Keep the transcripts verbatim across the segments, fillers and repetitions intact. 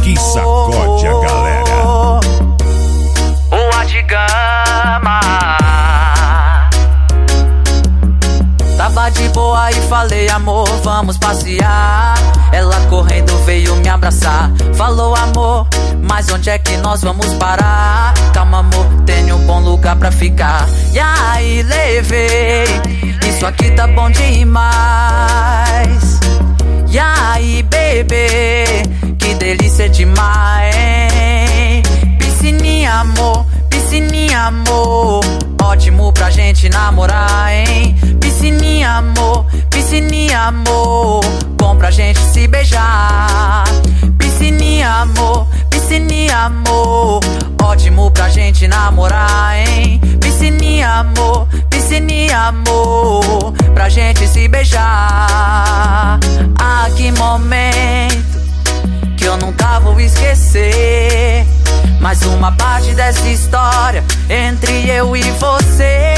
que sacode a galera. O Adigama. Tava de boa e falei, amor, vamos passear. Ela correndo veio me abraçar. Falou, amor, mas onde é que nós vamos parar? Calma, amor, tenho um bom lugar pra ficar. E aí levei, isso aqui tá bom demais. E aí, bebê, que delícia demais, hein? Piscininha, amor, piscininha, amor, ótimo pra gente namorar, hein? Piscininha, amor, piscininha, amor, bom pra gente se beijar. Piscininha, amor, piscininha, amor, ótimo pra gente namorar, hein? Piscininha, amor, piscininha, amor, pra gente se beijar. Ah, que momento que eu nunca vou esquecer. Mais uma parte dessa história entre eu e você.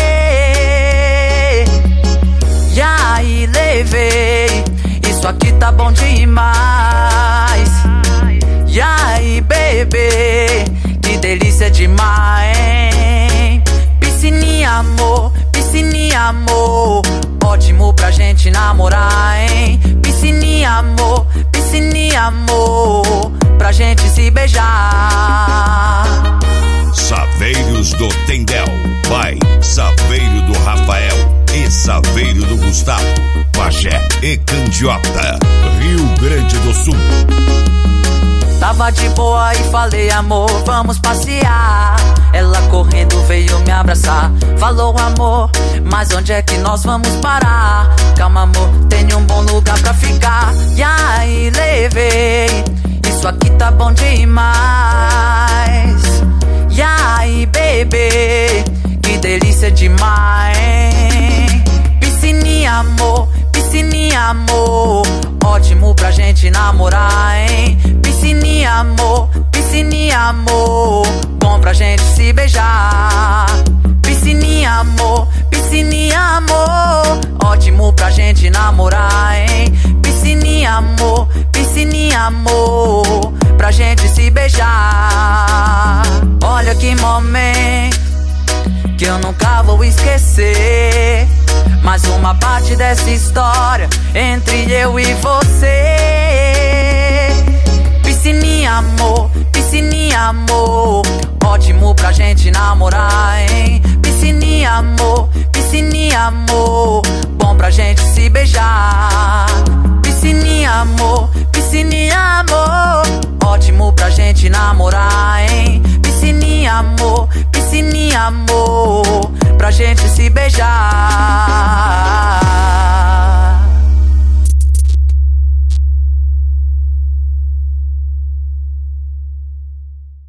E aí levei, isso aqui tá bom demais. E aí, bebê, que delícia demais, hein? Piscininha, amor, piscininha, amor, ótimo pra gente namorar, hein? Piscininha, amor, piscininha, amor, pra gente se beijar. Saveiros do Tendel, pai, Saveiro do Rafael e Saveiro do Gustavo, Pajé e Candiota, Rio Grande do Sul. Tava de boa e falei, amor, vamos passear. Ela correndo veio me abraçar. Falou, amor, mas onde é que nós vamos parar? Calma, amor, tenho um bom lugar pra ficar. E aí levei, isso aqui tá bom demais. E aí, bebê, que delícia demais, hein? Piscininha, amor, piscininha, amor, ótimo pra gente namorar, hein? Piscininha, amor, piscininha, amor, bom pra gente se beijar. Piscininha, amor, piscininha, amor, ótimo pra gente namorar, hein? Piscininha, amor, piscininha, amor, pra gente se beijar. Olha que momento que eu nunca vou esquecer. Mais uma parte dessa história entre eu e você. Piscininha, amor, piscininha, amor, ótimo pra gente namorar, hein? Piscininha, amor, piscininha, amor, bom pra gente se beijar. Piscininha, amor, piscininha, amor, ótimo pra gente namorar, hein? Piscininha, amor, piscininha, amor, pra gente